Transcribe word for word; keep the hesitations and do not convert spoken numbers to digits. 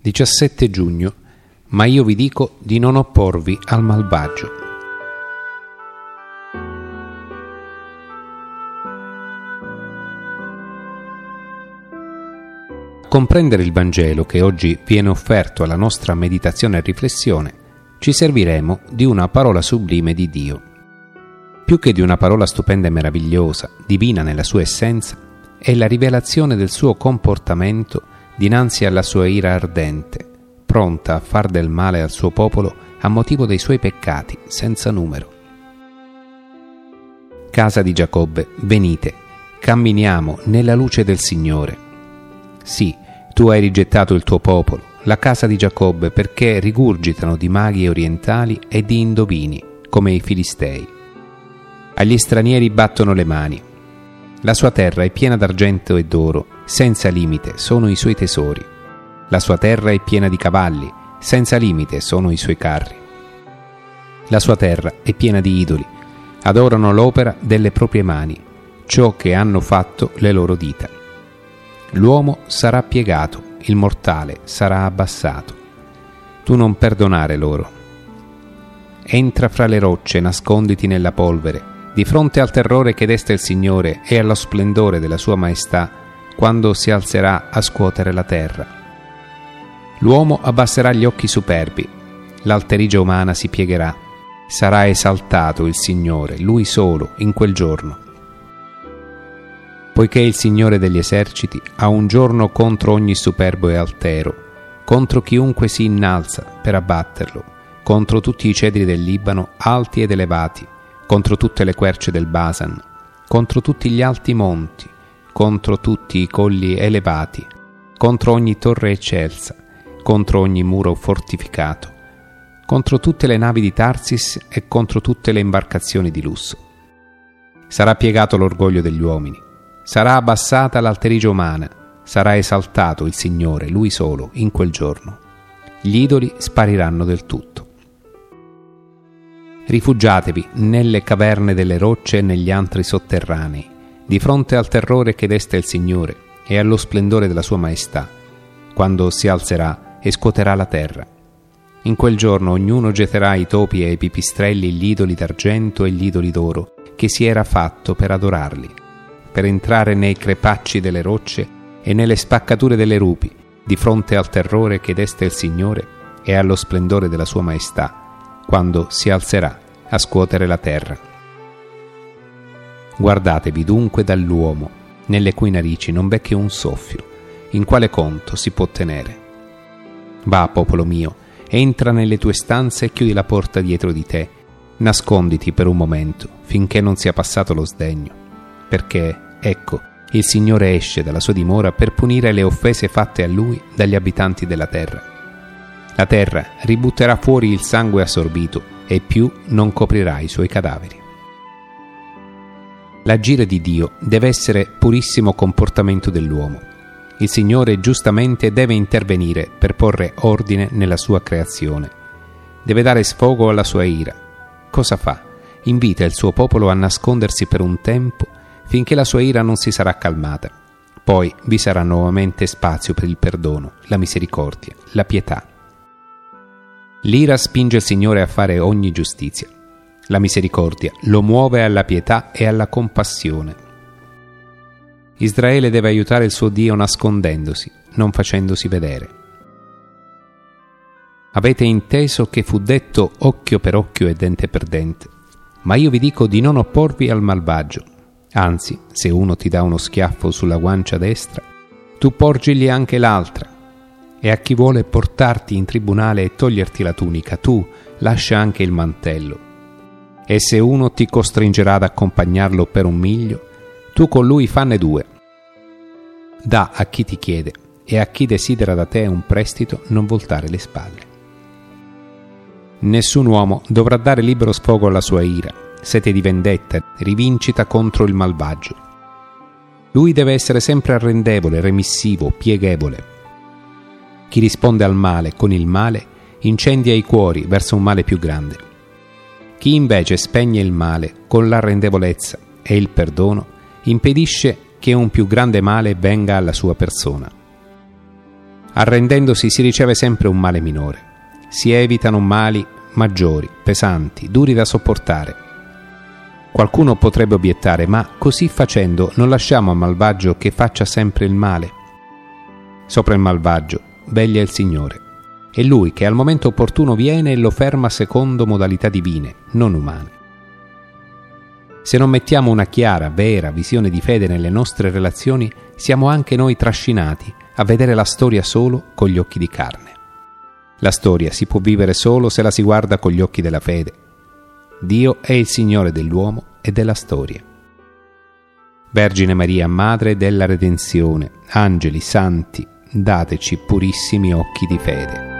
diciassette giugno. Ma io vi dico di non opporvi al malvagio. A comprendere il Vangelo che oggi viene offerto alla nostra meditazione e riflessione, ci serviremo di una parola sublime di Dio. Più che di una parola stupenda e meravigliosa, divina nella sua essenza, è la rivelazione del suo comportamento dinanzi alla sua ira ardente, pronta a far del male al suo popolo a motivo dei suoi peccati senza numero. Casa di Giacobbe, venite, camminiamo nella luce del Signore. Sì, tu hai rigettato il tuo popolo, la casa di Giacobbe, perché rigurgitano di maghi orientali e di indovini, come i Filistei. Agli stranieri battono le mani. La sua terra è piena d'argento e d'oro, senza limite sono i suoi tesori. La sua terra è piena di cavalli, senza limite sono i suoi carri. La sua terra è piena di idoli, adorano l'opera delle proprie mani, ciò che hanno fatto le loro dita. L'uomo sarà piegato, il mortale sarà abbassato. Tu non perdonare loro. Entra fra le rocce, nasconditi nella polvere, di fronte al terrore che desta il Signore e allo splendore della sua maestà, quando si alzerà a scuotere la terra. L'uomo abbasserà gli occhi superbi, l'alterigia umana si piegherà, sarà esaltato il Signore, Lui solo, in quel giorno. Poiché il Signore degli eserciti ha un giorno contro ogni superbo e altero, contro chiunque si innalza per abbatterlo, contro tutti i cedri del Libano alti ed elevati, contro tutte le querce del Basan, contro tutti gli alti monti, contro tutti i colli elevati, contro ogni torre eccelsa, contro ogni muro fortificato, contro tutte le navi di Tarsis e contro tutte le imbarcazioni di lusso. Sarà piegato l'orgoglio degli uomini, sarà abbassata l'alterigia umana, sarà esaltato il Signore, Lui solo, in quel giorno. Gli idoli spariranno del tutto. Rifugiatevi nelle caverne delle rocce e negli antri sotterranei, di fronte al terrore che desta il Signore e allo splendore della sua maestà, quando si alzerà e scuoterà la terra. In quel giorno ognuno getterà i topi e i pipistrelli, gli idoli d'argento e gli idoli d'oro che si era fatto per adorarli, per entrare nei crepacci delle rocce e nelle spaccature delle rupi, di fronte al terrore che desta il Signore e allo splendore della sua maestà, quando si alzerà a scuotere la terra. Guardatevi dunque dall'uomo, nelle cui narici non v'è che un soffio, in quale conto si può tenere. Va, popolo mio, entra nelle tue stanze e chiudi la porta dietro di te, nasconditi per un momento, finché non sia passato lo sdegno, perché, ecco, il Signore esce dalla sua dimora per punire le offese fatte a Lui dagli abitanti della terra. La terra ributterà fuori il sangue assorbito e più non coprirà i suoi cadaveri. L'agire di Dio deve essere purissimo comportamento dell'uomo. Il Signore giustamente deve intervenire per porre ordine nella sua creazione. Deve dare sfogo alla sua ira. Cosa fa? Invita il suo popolo a nascondersi per un tempo finché la sua ira non si sarà calmata. Poi vi sarà nuovamente spazio per il perdono, la misericordia, la pietà. L'ira spinge il Signore a fare ogni giustizia. La misericordia lo muove alla pietà e alla compassione. Israele deve aiutare il suo Dio nascondendosi, non facendosi vedere. Avete inteso che fu detto occhio per occhio e dente per dente, ma io vi dico di non opporvi al malvagio. Anzi, se uno ti dà uno schiaffo sulla guancia destra, tu porgigli anche l'altra. E a chi vuole portarti in tribunale e toglierti la tunica, tu lascia anche il mantello. E se uno ti costringerà ad accompagnarlo per un miglio, tu con lui fanne due. Dà a chi ti chiede e a chi desidera da te un prestito non voltare le spalle. Nessun uomo dovrà dare libero sfogo alla sua ira, sete di vendetta, rivincita contro il malvagio. Lui deve essere sempre arrendevole, remissivo, pieghevole. Chi risponde al male con il male incendia i cuori verso un male più grande. Chi invece spegne il male con l'arrendevolezza e il perdono impedisce che un più grande male venga alla sua persona. Arrendendosi si riceve sempre un male minore. Si evitano mali maggiori, pesanti, duri da sopportare. Qualcuno potrebbe obiettare: ma così facendo non lasciamo al malvagio che faccia sempre il male? Sopra il malvagio veglia il Signore. È Lui che al momento opportuno viene e lo ferma secondo modalità divine, non umane. Se non mettiamo una chiara, vera visione di fede nelle nostre relazioni, siamo anche noi trascinati a vedere la storia solo con gli occhi di carne. La storia si può vivere solo se la si guarda con gli occhi della fede. Dio è il Signore dell'uomo e della storia. Vergine Maria, Madre della Redenzione, angeli, santi, dateci purissimi occhi di fede.